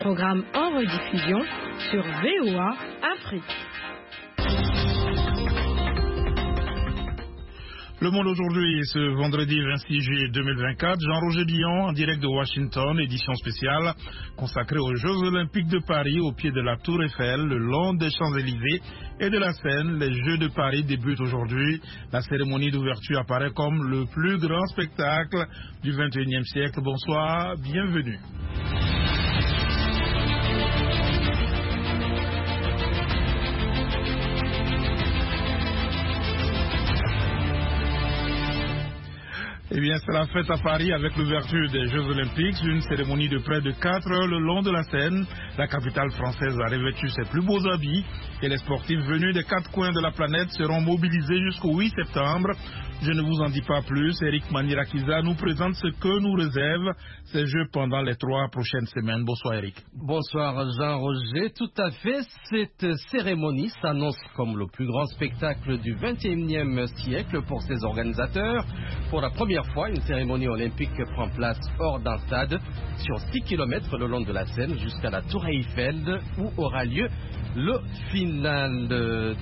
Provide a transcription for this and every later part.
Programme en rediffusion sur VOA Afrique. Le Monde aujourd'hui, ce vendredi 26 juillet 2024, Jean-Roger Billon en direct de Washington, édition spéciale consacrée aux Jeux Olympiques de Paris au pied de la Tour Eiffel, le long des Champs-Élysées et de la Seine. Les Jeux de Paris débutent aujourd'hui. La cérémonie d'ouverture apparaît comme le plus grand spectacle du XXIe siècle. Bonsoir, bienvenue. Eh bien, c'est la fête à Paris avec l'ouverture des Jeux Olympiques, une cérémonie de près de 4 heures le long de la Seine. La capitale française a revêtu ses plus beaux habits et les sportifs venus des 4 coins de la planète seront mobilisés jusqu'au 8 septembre. Je ne vous en dis pas plus. Eric Manirakiza nous présente ce que nous réservent ces Jeux pendant les 3 prochaines semaines. Bonsoir Eric. Bonsoir Jean-Roger. Tout à fait, cette cérémonie s'annonce comme le plus grand spectacle du XXIe siècle pour ses organisateurs. Pour la première fois, une cérémonie olympique prend place hors d'un stade, sur 6 km le long de la Seine jusqu'à la Tour Eiffel, où aura lieu le final de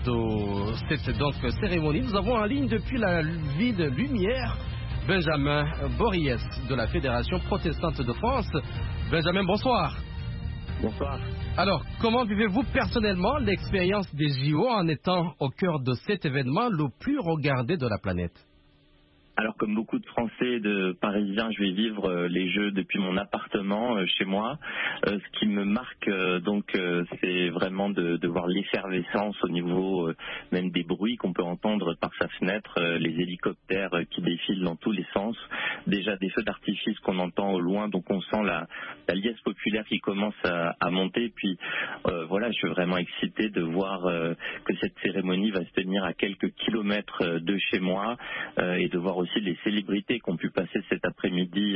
cette cérémonie. Nous avons en ligne depuis la ville Lumière Benjamin Bories de la Fédération protestante de France. Benjamin, bonsoir. Bonsoir. Alors, comment vivez-vous personnellement l'expérience des JO en étant au cœur de cet événement le plus regardé de la planète ? Alors, comme beaucoup de Français et de Parisiens, je vais vivre les Jeux depuis mon appartement chez moi. Ce qui me marque, c'est vraiment de voir l'effervescence au niveau même des bruits qu'on peut entendre par sa fenêtre, les hélicoptères qui défilent dans tous les sens. Déjà des feux d'artifice qu'on entend au loin, donc on sent la liesse populaire qui commence à monter. Puis voilà, je suis vraiment excité de voir que cette cérémonie va se tenir à quelques kilomètres de chez moi et de voir aussi les célébrités qui ont pu passer cet après-midi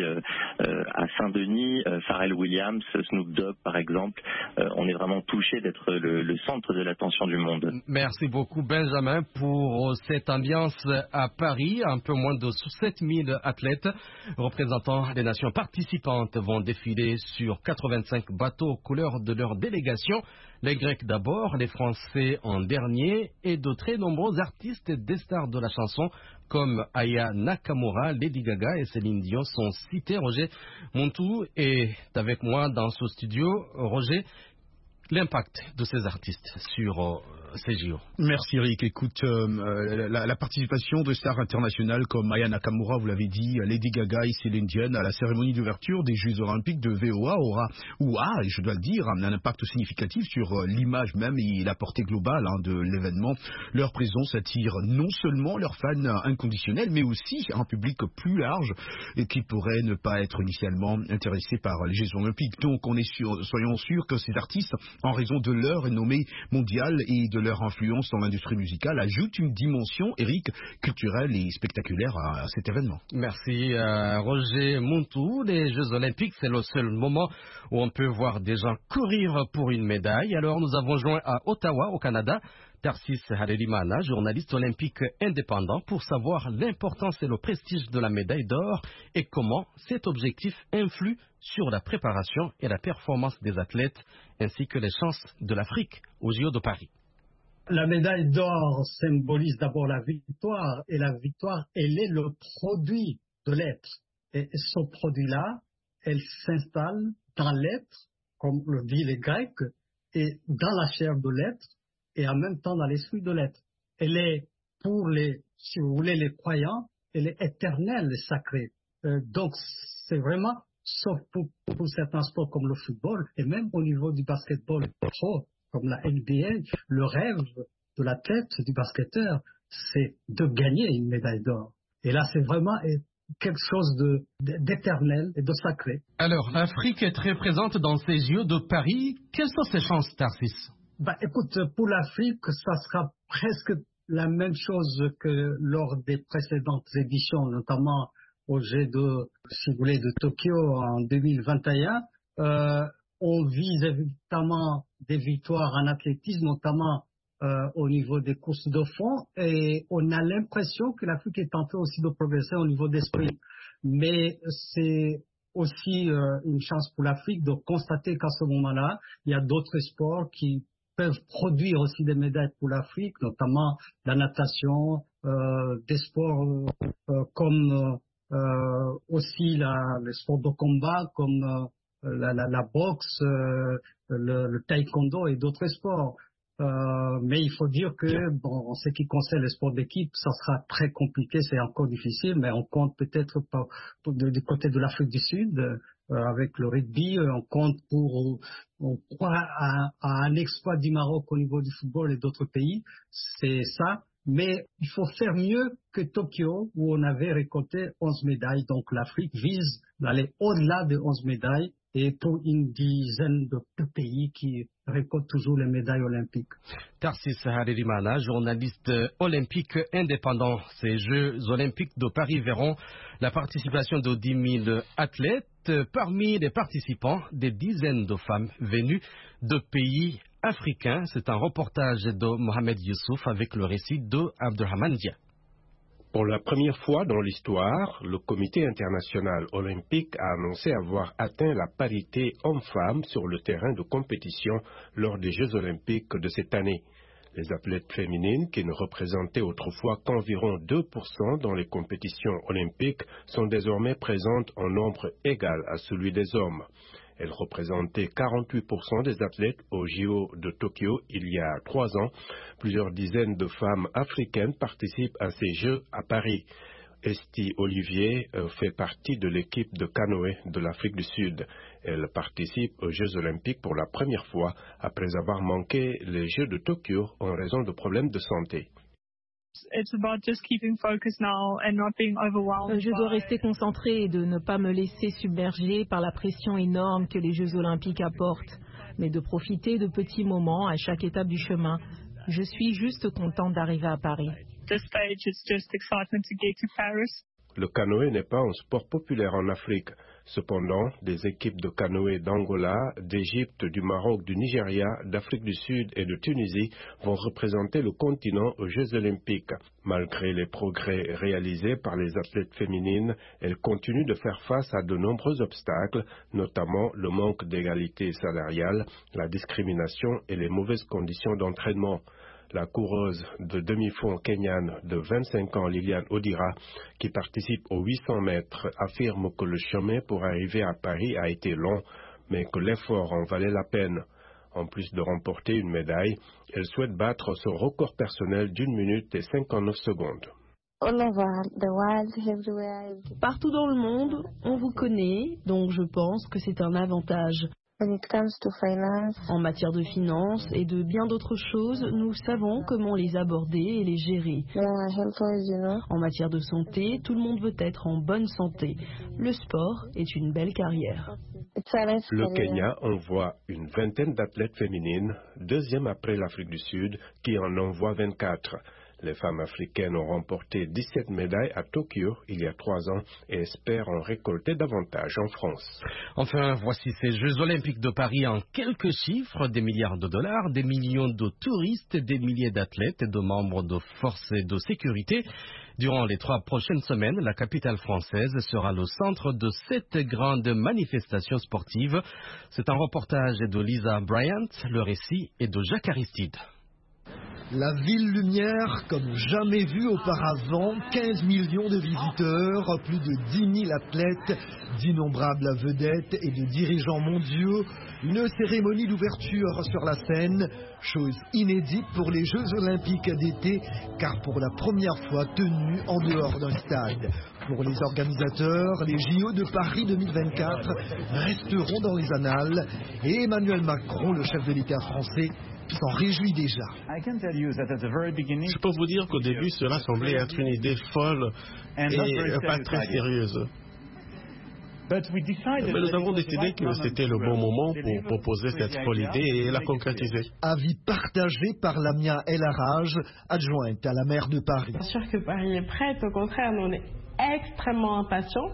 à Saint-Denis, Pharrell Williams, Snoop Dogg par exemple. On est vraiment touché d'être le centre de l'attention du monde. Merci beaucoup Benjamin pour cette ambiance à Paris. Un peu moins de 7000 athlètes représentant les nations participantes vont défiler sur 85 bateaux aux couleurs de leur délégation. Les Grecs d'abord, les Français en dernier et de très nombreux artistes et des stars de la chanson comme Aya Nakamura, Lady Gaga et Céline Dion sont cités. Roger Montou est avec moi dans ce studio. Roger, l'impact de ces artistes sur ces JO. Merci Eric. Écoute, la participation de stars internationales comme Aya Nakamura, vous l'avez dit, Lady Gaga et Céline Dion à la cérémonie d'ouverture des Jeux Olympiques de VOA aura, je dois le dire, un impact significatif sur l'image même et la portée globale de l'événement. Leur présence attire non seulement leurs fans inconditionnels, mais aussi un public plus large et qui pourrait ne pas être initialement intéressé par les Jeux Olympiques. Donc, soyons sûrs que ces artistes, en raison de leur renommée mondiale et de leur influence dans l'industrie musicale, ajoutent une dimension, Eric, culturelle et spectaculaire à cet événement. Merci Roger Montou. Les Jeux Olympiques, c'est le seul moment où on peut voir des gens courir pour une médaille. Alors nous avons joint à Ottawa, au Canada, Tarsis Harelimana, journaliste olympique indépendant, pour savoir l'importance et le prestige de la médaille d'or et comment cet objectif influe sur la préparation et la performance des athlètes, ainsi que les chances de l'Afrique aux JO de Paris. La médaille d'or symbolise d'abord la victoire, et la victoire, elle est le produit de l'être. Et ce produit-là, elle s'installe dans l'être, comme le dit les Grecs, et dans la chair de l'être, et en même temps dans l'esprit de l'être. Elle est pour si vous voulez, les croyants, elle est éternelle et sacrée. Donc c'est vraiment, sauf pour certains sports comme le football, et même au niveau du basketball pro, comme la NBA, le rêve de l'athlète, du basketteur, c'est de gagner une médaille d'or. Et là, c'est vraiment quelque chose d'éternel et de sacré. Alors, l'Afrique est très présente dans ces JO de Paris. Quelles sont ses chances, Tarsis ? Écoute, pour l'Afrique, ça sera presque la même chose que lors des précédentes éditions, notamment au G2, si vous voulez, de Tokyo en 2021. On vise évidemment des victoires en athlétisme, notamment au niveau des courses de fond, et on a l'impression que l'Afrique est en train aussi de progresser au niveau des sprints. Mais c'est aussi une chance pour l'Afrique de constater qu'à ce moment-là, il y a d'autres sports qui peuvent produire aussi des médailles pour l'Afrique, notamment la natation, des sports comme aussi les sports de combat, comme la boxe, le taekwondo et d'autres sports. Mais il faut dire que, bon, en ce qui concerne les sports d'équipe, ça sera très compliqué, c'est encore difficile, mais on compte peut-être du côté de l'Afrique du Sud, avec le rugby, on compte on croit à un exploit du Maroc au niveau du football et d'autres pays, c'est ça. Mais il faut faire mieux que Tokyo, où on avait récolté 11 médailles. Donc l'Afrique vise d'aller au-delà de 11 médailles et pour une dizaine de pays qui récoltent toujours les médailles olympiques. Tarsis Haririmana, journaliste olympique indépendant. Ces Jeux olympiques de Paris verront la participation de 10 000 athlètes. Parmi les participants, des dizaines de femmes venues de pays africains. C'est un reportage de Mohamed Youssouf avec le récit de Abdelrahman Dia. Pour la première fois dans l'histoire, le Comité international olympique a annoncé avoir atteint la parité hommes-femmes sur le terrain de compétition lors des Jeux olympiques de cette année. Les athlètes féminines, qui ne représentaient autrefois qu'environ 2% dans les compétitions olympiques, sont désormais présentes en nombre égal à celui des hommes. Elles représentaient 48% des athlètes au JO de Tokyo il y a 3 ans. Plusieurs dizaines de femmes africaines participent à ces Jeux à Paris. Esti Olivier fait partie de l'équipe de canoë de l'Afrique du Sud. Elle participe aux Jeux olympiques pour la première fois après avoir manqué les Jeux de Tokyo en raison de problèmes de santé. Je dois rester concentrée et de ne pas me laisser submerger par la pression énorme que les Jeux olympiques apportent, mais de profiter de petits moments à chaque étape du chemin. Je suis juste contente d'arriver à Paris. Le canoë n'est pas un sport populaire en Afrique. Cependant, des équipes de canoë d'Angola, d'Égypte, du Maroc, du Nigeria, d'Afrique du Sud et de Tunisie vont représenter le continent aux Jeux olympiques. Malgré les progrès réalisés par les athlètes féminines, elles continuent de faire face à de nombreux obstacles, notamment le manque d'égalité salariale, la discrimination et les mauvaises conditions d'entraînement. La coureuse de demi-fond kenyane de 25 ans, Liliane Odira, qui participe aux 800 mètres, affirme que le chemin pour arriver à Paris a été long, mais que l'effort en valait la peine. En plus de remporter une médaille, elle souhaite battre son record personnel d'1 minute et 59 secondes. Partout dans le monde, on vous connaît, donc je pense que c'est un avantage. En matière de finances et de bien d'autres choses, nous savons comment les aborder et les gérer. En matière de santé, tout le monde veut être en bonne santé. Le sport est une belle carrière. Le Kenya envoie une vingtaine d'athlètes féminines, deuxième après l'Afrique du Sud, qui en envoie 24. Les femmes africaines ont remporté 17 médailles à Tokyo il y a 3 ans et espèrent en récolter davantage en France. Enfin, voici ces Jeux olympiques de Paris en quelques chiffres, des milliards de dollars, des millions de touristes, des milliers d'athlètes et de membres de forces de sécurité. Durant les 3 prochaines semaines, la capitale française sera le centre de 7 grandes manifestations sportives. C'est un reportage de Lisa Bryant, le récit est de Jacques Aristide. La ville lumière comme jamais vue auparavant, 15 millions de visiteurs, plus de 10 000 athlètes, d'innombrables vedettes et de dirigeants mondiaux, une cérémonie d'ouverture sur la scène, chose inédite pour les Jeux olympiques d'été, car pour la première fois tenue en dehors d'un stade. Pour les organisateurs, les JO de Paris 2024 resteront dans les annales et Emmanuel Macron, le chef de l'État français, s'en réjouit déjà. Je peux vous dire qu'au début, cela semblait être une idée folle et pas très sérieuse. Mais nous avons décidé que c'était le bon moment pour proposer cette folle idée et la concrétiser. Avis partagé par Lamia El Haraj, adjointe à la maire de Paris. Bien sûr que Paris est prête, au contraire, nous on est extrêmement impatients.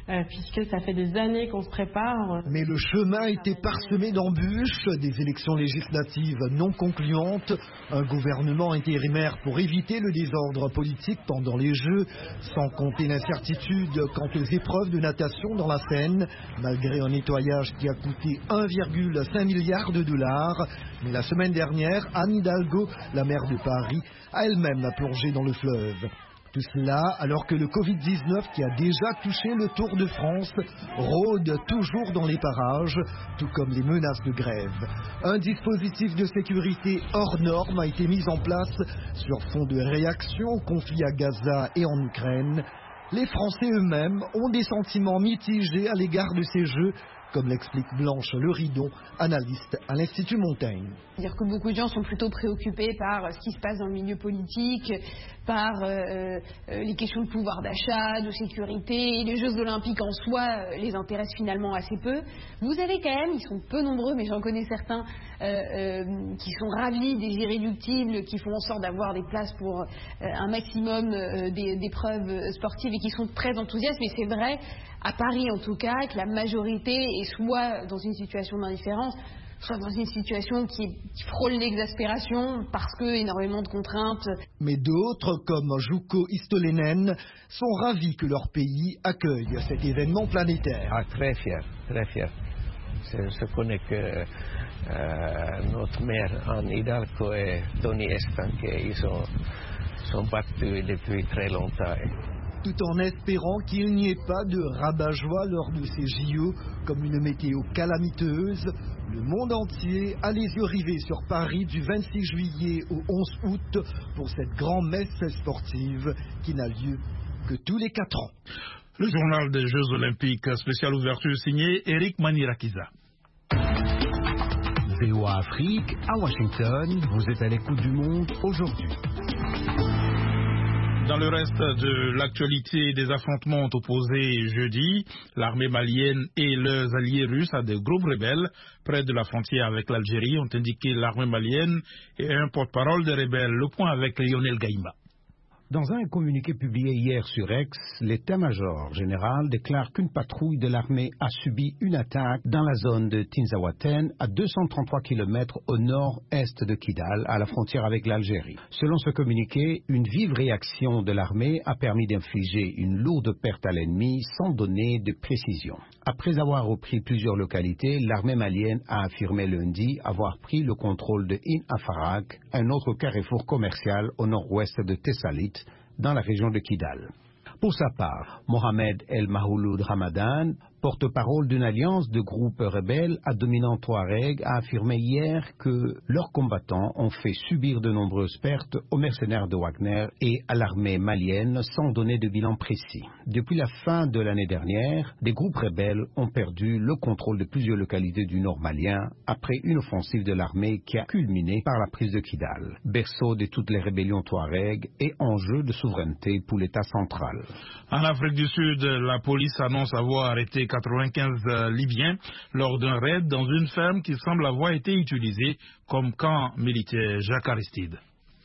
puisque ça fait des années qu'on se prépare. Mais le chemin était parsemé d'embûches, des élections législatives non concluantes, un gouvernement intérimaire pour éviter le désordre politique pendant les Jeux, sans compter l'incertitude quant aux épreuves de natation dans la Seine, malgré un nettoyage qui a coûté 1,5 milliard de dollars. Mais la semaine dernière, Anne Hidalgo, la maire de Paris, a elle-même plongé dans le fleuve. Tout cela alors que le Covid-19 qui a déjà touché le Tour de France rôde toujours dans les parages, tout comme les menaces de grève. Un dispositif de sécurité hors norme a été mis en place sur fond de réaction au conflit à Gaza et en Ukraine. Les Français eux-mêmes ont des sentiments mitigés à l'égard de ces Jeux, comme l'explique Blanche Leridon, analyste à l'Institut Montaigne. C'est-à-dire que beaucoup de gens sont plutôt préoccupés par ce qui se passe dans le milieu politique, par les questions de pouvoir d'achat, de sécurité. Les Jeux Olympiques en soi les intéressent finalement assez peu. Vous avez quand même, ils sont peu nombreux, mais j'en connais certains qui sont ravis des irréductibles, qui font en sorte d'avoir des places pour un maximum d'épreuves sportives et qui sont très enthousiastes. Mais c'est vrai, à Paris en tout cas, que la majorité est soit dans une situation d'indifférence, soit dans une situation qui frôle l'exaspération parce que énormément de contraintes. Mais d'autres, comme Jouko Istolenen, sont ravis que leur pays accueille cet événement planétaire. Ah, très fier, très fier. Je connais que notre maire Anne Hidalgo et Tony Estanque, ils sont battus depuis très longtemps. Tout en espérant qu'il n'y ait pas de rabat-joie lors de ces JO, comme une météo calamiteuse, le monde entier a les yeux rivés sur Paris du 26 juillet au 11 août pour cette grande messe sportive qui n'a lieu que tous les 4 ans. Le journal des Jeux Olympiques, spéciale ouverture signé Eric Manirakiza. VOA Afrique, à Washington, vous êtes à l'écoute du monde aujourd'hui. Dans le reste de l'actualité, des affrontements ont opposé jeudi l'armée malienne et leurs alliés russes à des groupes rebelles près de la frontière avec l'Algérie, ont indiqué l'armée malienne et un porte-parole des rebelles. Le point avec Lionel Gaïma. Dans un communiqué publié hier sur X, l'état-major général déclare qu'une patrouille de l'armée a subi une attaque dans la zone de Tinzaouaten, à 233 km au nord-est de Kidal, à la frontière avec l'Algérie. Selon ce communiqué, une vive réaction de l'armée a permis d'infliger une lourde perte à l'ennemi sans donner de précision. Après avoir repris plusieurs localités, l'armée malienne a affirmé lundi avoir pris le contrôle de In Afarak, un autre carrefour commercial au nord-ouest de Tessalit, dans la région de Kidal. Pour sa part, Mohamed El Mahouloud Ramadan, porte-parole d'une alliance de groupes rebelles à dominant Touareg, a affirmé hier que leurs combattants ont fait subir de nombreuses pertes aux mercenaires de Wagner et à l'armée malienne sans donner de bilan précis. Depuis la fin de l'année dernière, des groupes rebelles ont perdu le contrôle de plusieurs localités du nord malien après une offensive de l'armée qui a culminé par la prise de Kidal, berceau de toutes les rébellions Touareg et enjeu de souveraineté pour l'État central. En Afrique du Sud, la police annonce avoir arrêté 95 Libyens lors d'un raid dans une ferme qui semble avoir été utilisée comme camp militaire. Jacques Aristide.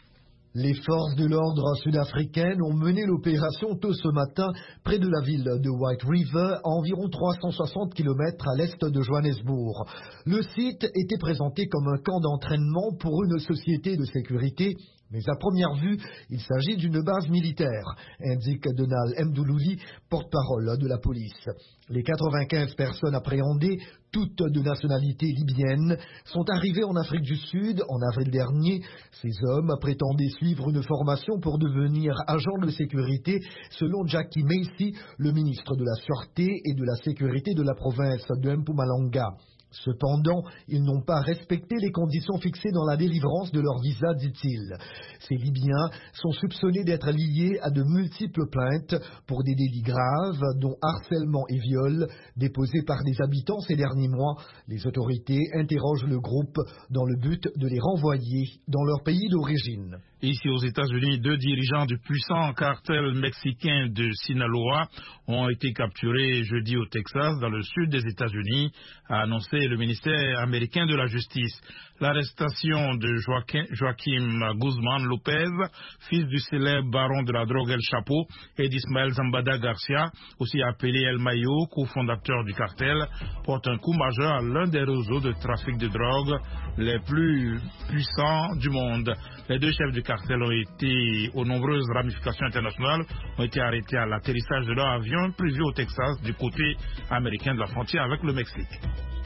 Les forces de l'ordre sud-africaines ont mené l'opération tôt ce matin près de la ville de White River, à environ 360 km à l'est de Johannesburg. Le site était présenté comme un camp d'entraînement pour une société de sécurité, mais à première vue, il s'agit d'une base militaire, indique Donald Mdoulouli, porte-parole de la police. Les 95 personnes appréhendées, toutes de nationalité libyenne, sont arrivées en Afrique du Sud en avril dernier. Ces hommes prétendaient suivre une formation pour devenir agents de sécurité, selon Jackie Macy, le ministre de la Sûreté et de la Sécurité de la province de Mpumalanga. Cependant, ils n'ont pas respecté les conditions fixées dans la délivrance de leur visa, dit-il. Ces Libyens sont soupçonnés d'être liés à de multiples plaintes pour des délits graves, dont harcèlement et viol, déposés par des habitants ces derniers mois. Les autorités interrogent le groupe dans le but de les renvoyer dans leur pays d'origine. Ici aux États-Unis, 2 dirigeants du puissant cartel mexicain de Sinaloa ont été capturés jeudi au Texas, dans le sud des États-Unis, a annoncé le ministère américain de la Justice. L'arrestation de Joaquim Guzman Lopez, fils du célèbre baron de la drogue El Chapo, et d'Ismael Zambada Garcia, aussi appelé El Mayo, cofondateur du cartel, porte un coup majeur à l'un des réseaux de trafic de drogue les plus puissants du monde. Les 2 chefs du cartel ont été, aux nombreuses ramifications internationales, ont été arrêtés à l'atterrissage de leur avion prévu au Texas du côté américain de la frontière avec le Mexique.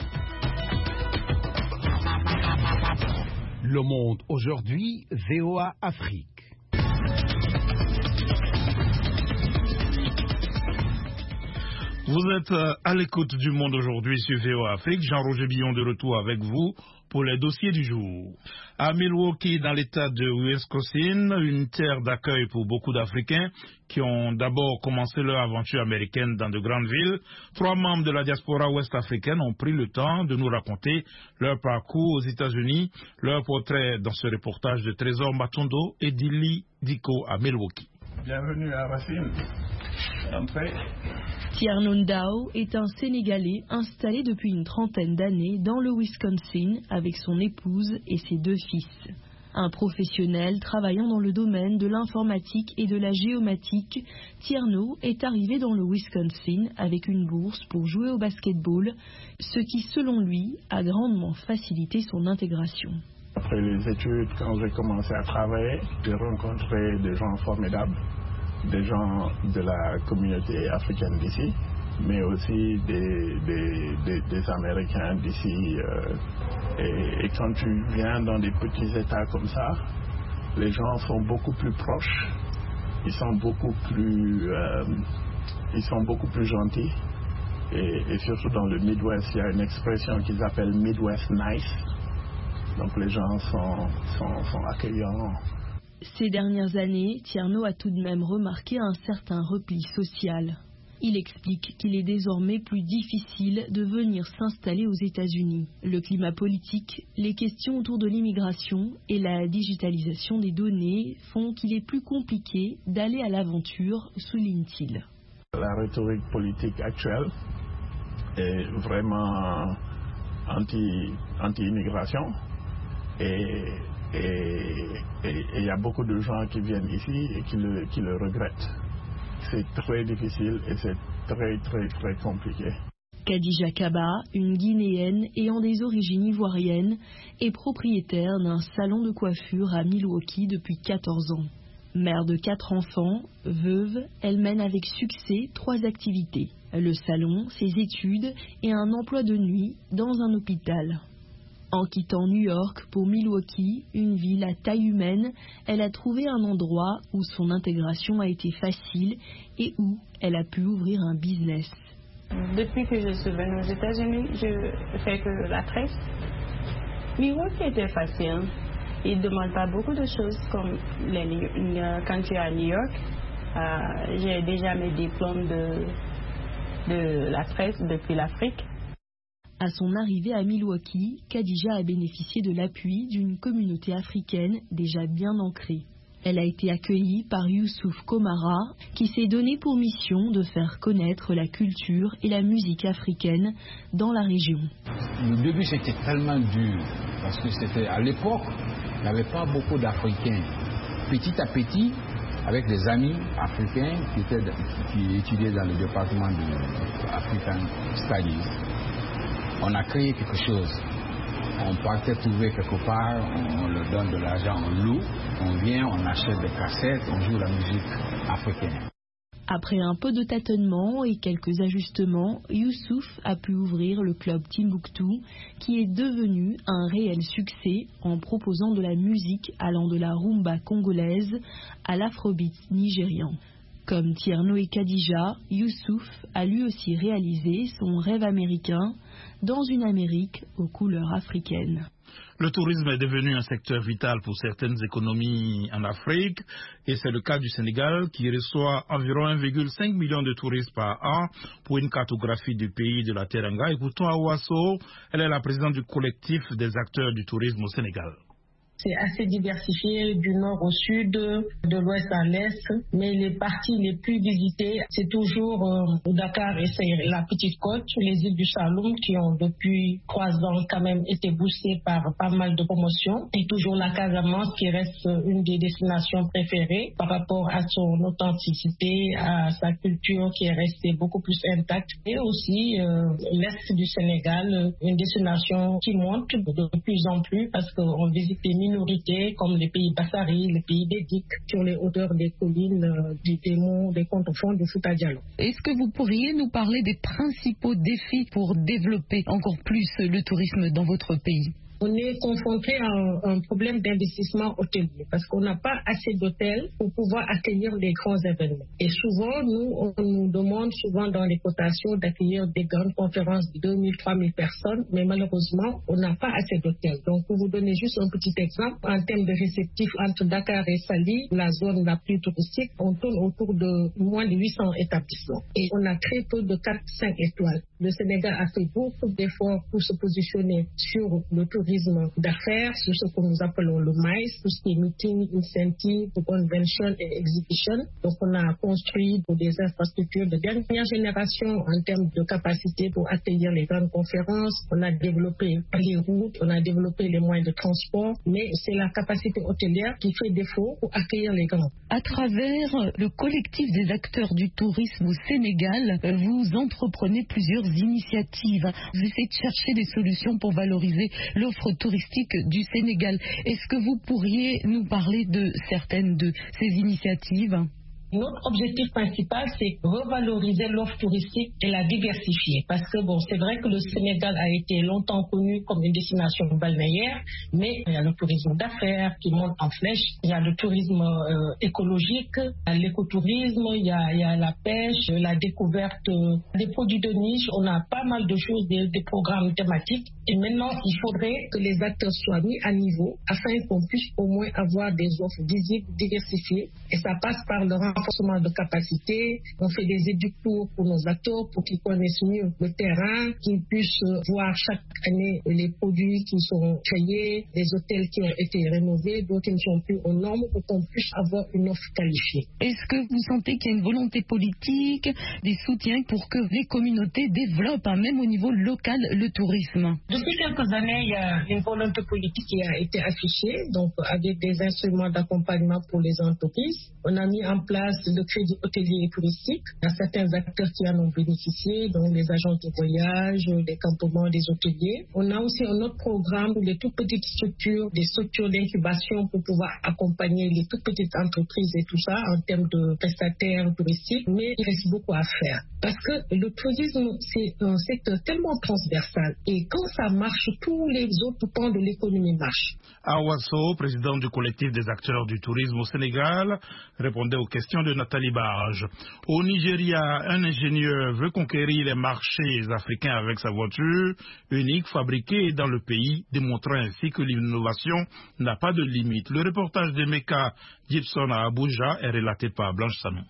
Le Monde aujourd'hui, VOA Afrique. Vous êtes à l'écoute du Monde aujourd'hui sur VOA Afrique. Jean-Roger Billon de retour avec vous pour les dossiers du jour. À Milwaukee, dans l'État de Wisconsin, une terre d'accueil pour beaucoup d'Africains qui ont d'abord commencé leur aventure américaine dans de grandes villes, 3 membres de la diaspora ouest-africaine ont pris le temps de nous raconter leur parcours aux États-Unis, leur portrait dans ce reportage de Trésor Matondo et Dili Diko à Milwaukee. Bienvenue à Racine. Tierno Ndao est un Sénégalais installé depuis une trentaine d'années dans le Wisconsin avec son épouse et ses 2 fils. Un professionnel travaillant dans le domaine de l'informatique et de la géomatique, Tierno est arrivé dans le Wisconsin avec une bourse pour jouer au basketball, ce qui, selon lui, a grandement facilité son intégration. Après les études, quand j'ai commencé à travailler, j'ai rencontré des gens formidables, des gens de la communauté africaine d'ici, mais aussi des Américains d'ici. Et quand tu viens dans des petits États comme ça, les gens sont beaucoup plus proches, ils sont beaucoup plus gentils. Et surtout dans le Midwest, il y a une expression qu'ils appellent Midwest Nice. Donc les gens sont accueillants. Ces dernières années, Tierno a tout de même remarqué un certain repli social. Il explique qu'il est désormais plus difficile de venir s'installer aux États-Unis. Le climat politique, les questions autour de l'immigration et la digitalisation des données font qu'il est plus compliqué d'aller à l'aventure, souligne-t-il. La rhétorique politique actuelle est vraiment anti-immigration et il y a beaucoup de gens qui viennent ici et qui le regrettent. C'est très difficile et c'est très très très compliqué. Khadija Kaba, une Guinéenne ayant des origines ivoiriennes, est propriétaire d'un salon de coiffure à Milwaukee depuis 14 ans. Mère de 4 enfants, veuve, elle mène avec succès 3 activités. Le salon, ses études et un emploi de nuit dans un hôpital. En quittant New York pour Milwaukee, une ville à taille humaine, elle a trouvé un endroit où son intégration a été facile et où elle a pu ouvrir un business. Depuis que je suis venue aux États-Unis, je fais que la tresse. Milwaukee était facile. Il ne demande pas beaucoup de choses comme quand tu es à New York. J'ai déjà mes diplômes de la tresse depuis l'Afrique. À son arrivée à Milwaukee, Khadija a bénéficié de l'appui d'une communauté africaine déjà bien ancrée. Elle a été accueillie par Youssouf Komara, qui s'est donné pour mission de faire connaître la culture et la musique africaine dans la région. Le début, c'était tellement dur, parce que c'était à l'époque, il n'y avait pas beaucoup d'Africains. Petit à petit, avec des amis africains qui étudiaient dans le département de African Studies, on a créé quelque chose. On partait trouver quelque part, on leur donne de l'argent, on loue, on vient, on achète des cassettes, on joue la musique africaine. Après un peu de tâtonnement et quelques ajustements, Youssouf a pu ouvrir le club Timbuktu, qui est devenu un réel succès en proposant de la musique allant de la rumba congolaise à l'afrobeat nigérian. Comme Tierno et Khadija, Youssouf a lui aussi réalisé son rêve américain dans une Amérique aux couleurs africaines. Le tourisme est devenu un secteur vital pour certaines économies en Afrique et c'est le cas du Sénégal qui reçoit environ 1,5 million de touristes par an pour une cartographie du pays de la Teranga. Et pourtant, Awa Sow, elle est la présidente du collectif des acteurs du tourisme au Sénégal. C'est assez diversifié du nord au sud, de l'ouest à l'est, mais les parties les plus visitées, c'est toujours Dakar et c'est la Petite Côte, les îles du Saloum qui ont depuis 3 ans quand même été boostées par pas mal de promotions, et toujours la Casamance qui reste une des destinations préférées par rapport à son authenticité, à sa culture qui est restée beaucoup plus intacte, et aussi l'est du Sénégal, une destination qui monte de plus en plus parce qu'on visite des minorités comme les pays Bassari, les pays Bédik, sur les hauteurs des collines, des monts, des contreforts du Fouta Djallon. Est-ce que vous pourriez nous parler des principaux défis pour développer encore plus le tourisme dans votre pays? On est confronté à un problème d'investissement hôtelier parce qu'on n'a pas assez d'hôtels pour pouvoir accueillir les grands événements. Et souvent, on nous demande souvent dans les cotations d'accueillir des grandes conférences de 2000, 3000 personnes, mais malheureusement, on n'a pas assez d'hôtels. Donc, pour vous donner juste un petit exemple, en termes de réceptifs entre Dakar et Saly, la zone la plus touristique, on tourne autour de moins de 800 établissements. Et on a très peu de 4-5 étoiles. Le Sénégal a fait beaucoup d'efforts pour se positionner sur le tourisme d'affaires, sur ce que nous appelons le MICE, tout ce qui est meeting, incentive, convention et exhibition. Donc on a construit des infrastructures de dernière génération en termes de capacité pour accueillir les grandes conférences. On a développé les routes, on a développé les moyens de transport, mais c'est la capacité hôtelière qui fait défaut pour accueillir les grands. À travers le collectif des acteurs du tourisme au Sénégal, vous entreprenez plusieurs initiatives. Vous essayez de chercher des solutions pour valoriser l'offre touristique du Sénégal. Est-ce que vous pourriez nous parler de certaines de ces initiatives ? Notre objectif principal, c'est revaloriser l'offre touristique et la diversifier. Parce que c'est vrai que le Sénégal a été longtemps connu comme une destination balnéaire, mais il y a le tourisme d'affaires qui monte en flèche, il y a le tourisme écologique, il y a l'écotourisme, il y a la pêche, la découverte des produits de niche. On a pas mal de choses, des programmes thématiques. Et maintenant, il faudrait que les acteurs soient mis à niveau afin qu'on puisse au moins avoir des offres visibles, diversifiées. Et ça passe par le renforcement de capacité. On fait des éducours pour nos acteurs pour qu'ils connaissent mieux le terrain, qu'ils puissent voir chaque année les produits qui sont créés, les hôtels qui ont été rénovés, d'autres qui ne sont plus aux normes, pour qu'on puisse avoir une offre qualifiée. Est-ce que vous sentez qu'il y a une volonté politique, des soutiens pour que les communautés développent, même au niveau local, le tourisme? Depuis quelques années, il y a une volonté politique qui a été affichée, donc avec des instruments d'accompagnement pour les entreprises. On a mis en place le crédit hôtelier et touristique. Il y a certains acteurs qui en ont bénéficié, donc les agents de voyage, les campements des hôteliers. On a aussi un autre programme pour les toutes petites structures, des structures d'incubation pour pouvoir accompagner les toutes petites entreprises et tout ça en termes de prestataires touristiques. Mais il reste beaucoup à faire parce que le tourisme, c'est un secteur tellement transversal et quand ça marche, tous les autres pans de l'économie marchent. Awasso, président du collectif des acteurs du tourisme au Sénégal, répondait aux questions de Nathalie Barge. Au Nigeria, un ingénieur veut conquérir les marchés africains avec sa voiture unique fabriquée dans le pays, démontrant ainsi que l'innovation n'a pas de limite. Le reportage de Meka Gibson à Abuja est relaté par Blanche Sanon.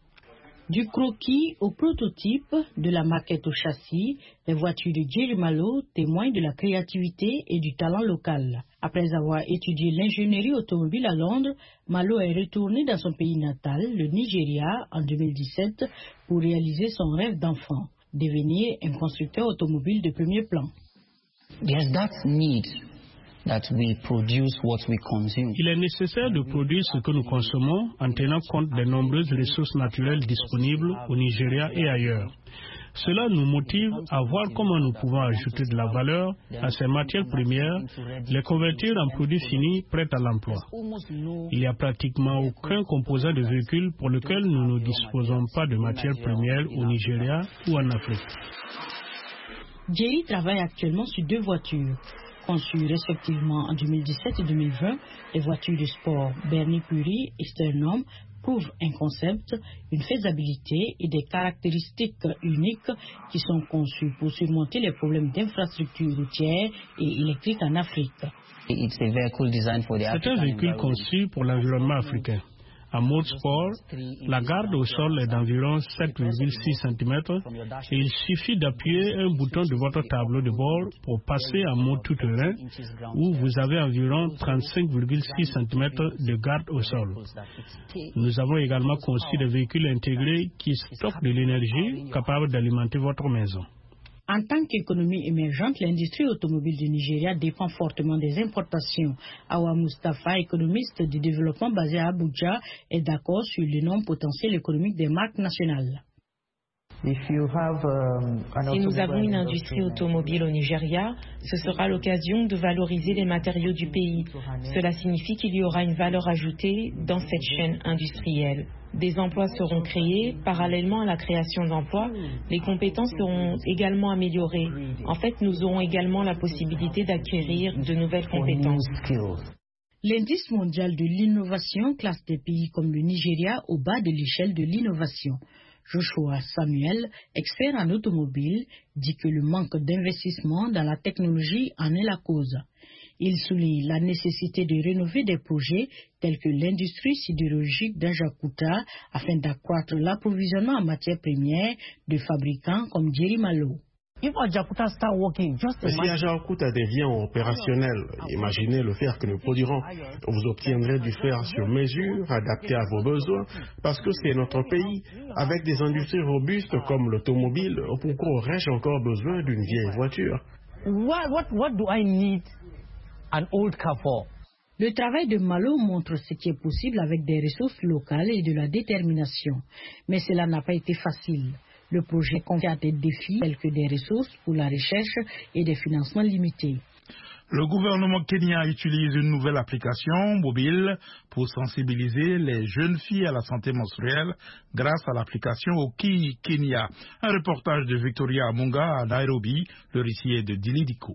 Du croquis au prototype, de la maquette au châssis, les voitures de Jerry Malo témoignent de la créativité et du talent local. Après avoir étudié l'ingénierie automobile à Londres, Malo est retourné dans son pays natal, le Nigeria, en 2017, pour réaliser son rêve d'enfant, devenir un constructeur automobile de premier plan. There's that need that we produce what we consume. Il est nécessaire de produire ce que nous consommons en tenant compte des nombreuses ressources naturelles disponibles au Nigeria et ailleurs. Cela nous motive à voir comment nous pouvons ajouter de la valeur à ces matières premières, les convertir en produits finis prêts à l'emploi. Il n'y a pratiquement aucun composant de véhicule pour lequel nous ne disposons pas de matières premières au Nigeria ou en Afrique. Jerry travaille actuellement sur 2 voitures. Conçues respectivement en 2017 et 2020, les voitures de sport Bernie Puri et Sternum prouvent un concept, une faisabilité et des caractéristiques uniques qui sont conçues pour surmonter les problèmes d'infrastructures routières et électriques en Afrique. C'est un véhicule conçu pour l'environnement africain. À mode sport, la garde au sol est d'environ 7,6 cm et il suffit d'appuyer un bouton de votre tableau de bord pour passer en mode tout-terrain où vous avez environ 35,6 cm de garde au sol. Nous avons également conçu des véhicules intégrés qui stockent de l'énergie capable d'alimenter votre maison. En tant qu'économie émergente, l'industrie automobile du Nigeria dépend fortement des importations. Awa Mustafa, économiste du développement basé à Abuja, est d'accord sur l'énorme potentiel économique des marques nationales. Si nous avons une industrie automobile au Nigeria, ce sera l'occasion de valoriser les matériaux du pays. Cela signifie qu'il y aura une valeur ajoutée dans cette chaîne industrielle. Des emplois seront créés. Parallèlement à la création d'emplois, les compétences seront également améliorées. En fait, nous aurons également la possibilité d'acquérir de nouvelles compétences. L'indice mondial de l'innovation classe des pays comme le Nigeria au bas de l'échelle de l'innovation. Joshua Samuel, expert en automobile, dit que le manque d'investissement dans la technologie en est la cause. Il souligne la nécessité de rénover des projets tels que l'industrie sidérurgique d'Ajakuta afin d'accroître l'approvisionnement en matières premières de fabricants comme Jerry Malo. Si Ajakuta devient opérationnel, imaginez le fer que nous produirons. Vous obtiendrez du fer sur mesure, adapté à vos besoins, parce que c'est notre pays. Avec des industries robustes comme l'automobile, pourquoi aurais-je encore besoin d'une vieille voiture? What do I need an old car for? Le travail de Malo montre ce qui est possible avec des ressources locales et de la détermination. Mais cela n'a pas été facile. Le projet contient des défis tels que des ressources pour la recherche et des financements limités. Le gouvernement kenyan utilise une nouvelle application mobile pour sensibiliser les jeunes filles à la santé menstruelle grâce à l'application Oki Kenya. Un reportage de Victoria Amunga à Nairobi, le récit est de Dilidiko.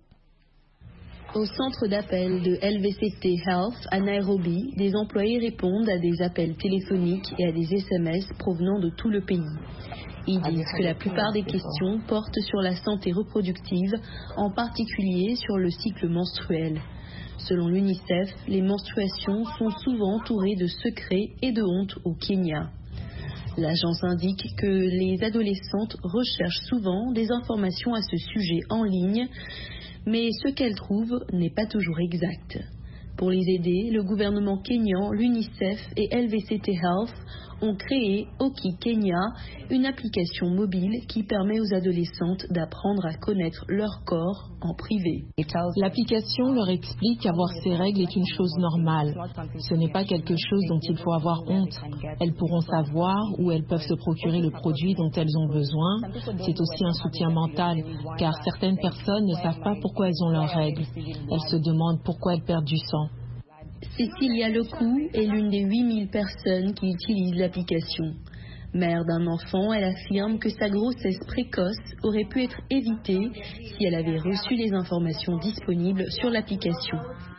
Au centre d'appel de LVCT Health à Nairobi, des employés répondent à des appels téléphoniques et à des SMS provenant de tout le pays. Ils disent que la plupart des questions portent sur la santé reproductive, en particulier sur le cycle menstruel. Selon l'UNICEF, les menstruations sont souvent entourées de secrets et de honte au Kenya. L'agence indique que les adolescentes recherchent souvent des informations à ce sujet en ligne, mais ce qu'elles trouvent n'est pas toujours exact. Pour les aider, le gouvernement kényan, l'UNICEF et LVCT Health ont créé Oki Kenya, une application mobile qui permet aux adolescentes d'apprendre à connaître leur corps en privé. L'application leur explique qu'avoir ces règles est une chose normale. Ce n'est pas quelque chose dont il faut avoir honte. Elles pourront savoir où elles peuvent se procurer le produit dont elles ont besoin. C'est aussi un soutien mental, car certaines personnes ne savent pas pourquoi elles ont leurs règles. Elles se demandent pourquoi elles perdent du sang. Cécilia Lecou est l'une des 8000 personnes qui utilisent l'application. Mère d'un enfant, elle affirme que sa grossesse précoce aurait pu être évitée si elle avait reçu les informations disponibles sur l'application.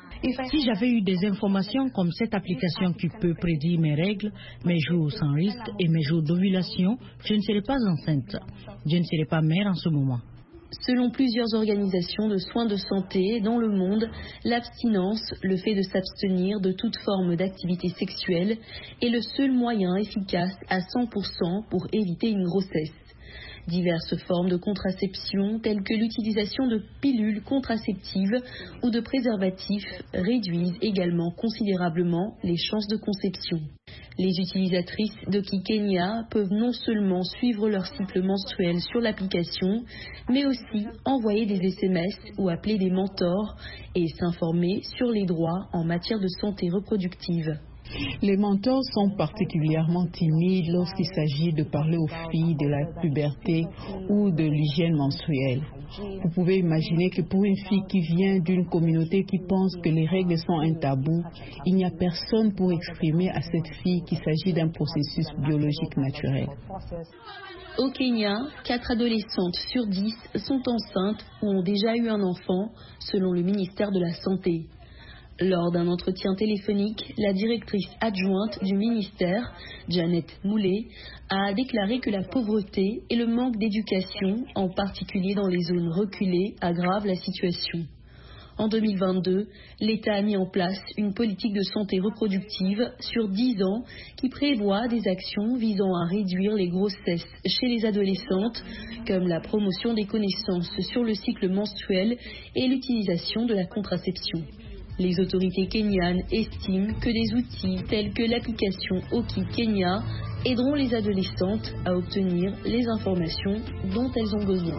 Si j'avais eu des informations comme cette application qui peut prédire mes règles, mes jours sans risque et mes jours d'ovulation, je ne serais pas enceinte. Je ne serais pas mère en ce moment. Selon plusieurs organisations de soins de santé dans le monde, l'abstinence, le fait de s'abstenir de toute forme d'activité sexuelle, est le seul moyen efficace à 100% pour éviter une grossesse. Diverses formes de contraception, telles que l'utilisation de pilules contraceptives ou de préservatifs, réduisent également considérablement les chances de conception. Les utilisatrices d'Oki Kenya peuvent non seulement suivre leur cycle menstruel sur l'application, mais aussi envoyer des SMS ou appeler des mentors et s'informer sur les droits en matière de santé reproductive. Les mentors sont particulièrement timides lorsqu'il s'agit de parler aux filles de la puberté ou de l'hygiène menstruelle. Vous pouvez imaginer que pour une fille qui vient d'une communauté qui pense que les règles sont un tabou, il n'y a personne pour exprimer à cette fille qu'il s'agit d'un processus biologique naturel. Au Kenya, 4 adolescentes sur 10 sont enceintes ou ont déjà eu un enfant, selon le ministère de la Santé. Lors d'un entretien téléphonique, la directrice adjointe du ministère, Janet Moulet, a déclaré que la pauvreté et le manque d'éducation, en particulier dans les zones reculées, aggravent la situation. En 2022, l'État a mis en place une politique de santé reproductive sur 10 ans qui prévoit des actions visant à réduire les grossesses chez les adolescentes, comme la promotion des connaissances sur le cycle menstruel et l'utilisation de la contraception. Les autorités kenyanes estiment que des outils tels que l'application Oki Kenya aideront les adolescentes à obtenir les informations dont elles ont besoin.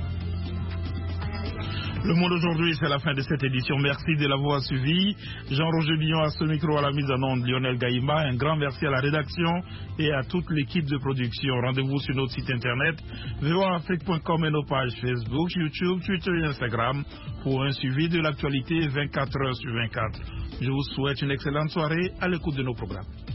Le Monde aujourd'hui, c'est la fin de cette édition. Merci de l'avoir suivi. Jean-Roger Billon à ce micro, à la mise en onde, Lionel Gaïma. Un grand merci à la rédaction et à toute l'équipe de production. Rendez-vous sur notre site internet voaafrique.com et nos pages Facebook, YouTube, Twitter et Instagram pour un suivi de l'actualité 24 heures sur 24. Je vous souhaite une excellente soirée à l'écoute de nos programmes.